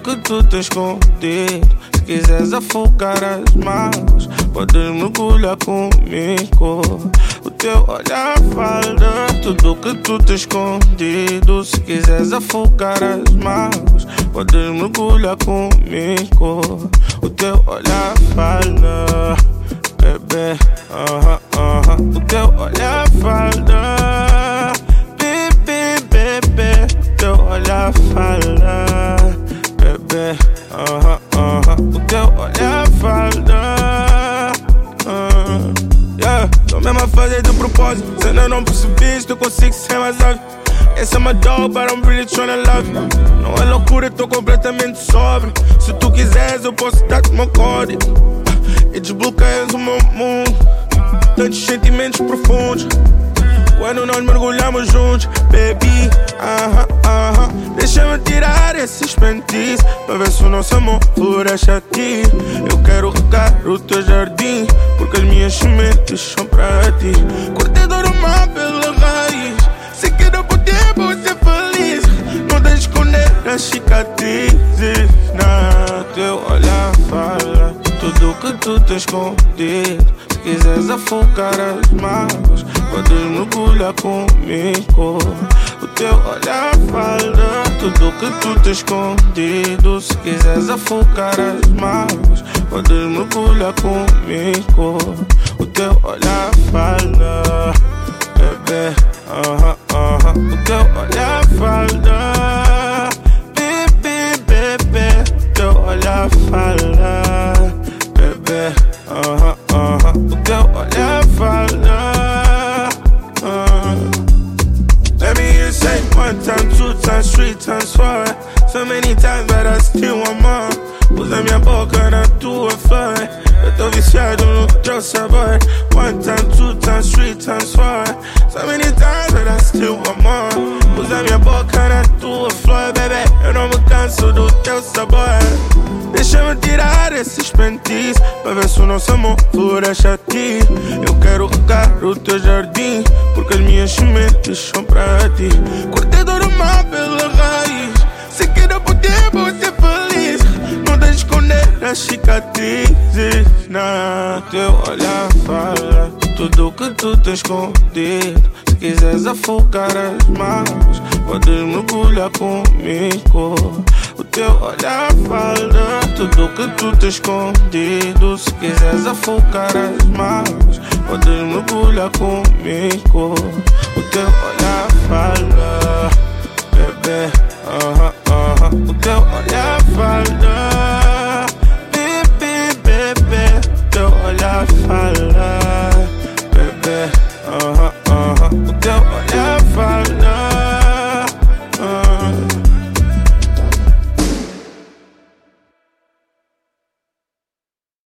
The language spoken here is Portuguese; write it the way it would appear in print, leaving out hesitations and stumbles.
que tu tens escondido. Se quiseres afogar as mágoas, podes mergulhar comigo. O teu olhar fala tudo que tu tens escondido. Se quiseres afogar as mágoas, podes mergulhar comigo. O teu olhar fala, bebê, o teu olhar fala, bebê, bebê. O teu olhar fala, bebê, o teu olhar fala, yeah. Tô mesmo a fazer de propósito, se ainda não percebiste, eu consigo ser mais óbvio. Esse é my dog, but I'm really tryna love you. Não é loucura, tô completamente sóbrio. Se tu quiseres, eu posso dar-te meu código e desbloqueias o meu mundo. Tantos sentimentos profundos quando nós mergulhamos juntos, baby. Deixa-me tirar esses pentis pra ver se o nosso amor floresce aqui. Eu quero regar o teu jardim, porque as minhas sementes são pra ti. Cortei todo o mar pela raiz. Se quer poder ser feliz, não deixe esconder as cicatrizes. Teu olhar fala tudo que tu tens escondido. Se quiseres afogar as mágoas, podes mergulhar comigo. O teu olhar fala tudo que tu tens escondido. Se quiseres afogar as mágoas, podes mergulhar comigo. O teu olhar fala, bebê, o teu olhar fala, bebê, bebê. O teu olhar fala, bebê, o teu olhar fala. Let me hear you say 1 time, 2 times, 3 times, 4. So many times, but I still want more. Usa minha boca na tua flor. Eu tô viciado no teu sabor. 1 time, 2 times, 3 times, 4. So many times, but I still want more. Usa minha boca na tua flor, bebê. Eu não me canso do teu sabor. Deixa-me tirar esses pentis pra ver se o nosso amor floresce aqui. Eu quero regar o teu jardim, porque as minhas sementes são pra ti. Cortei todo o mar pela raiz. Se quer poder ser feliz, não deixe esconder as cicatrizes. Teu olhar fala tudo que tu tens escondido. Se quiseres afogar as mágoas, podes mergulhar comigo. O teu olhar fala tudo que tu tens escondido. Se quiseres afogar as mágoas, podes mergulhar comigo. O teu olhar fala, bebê,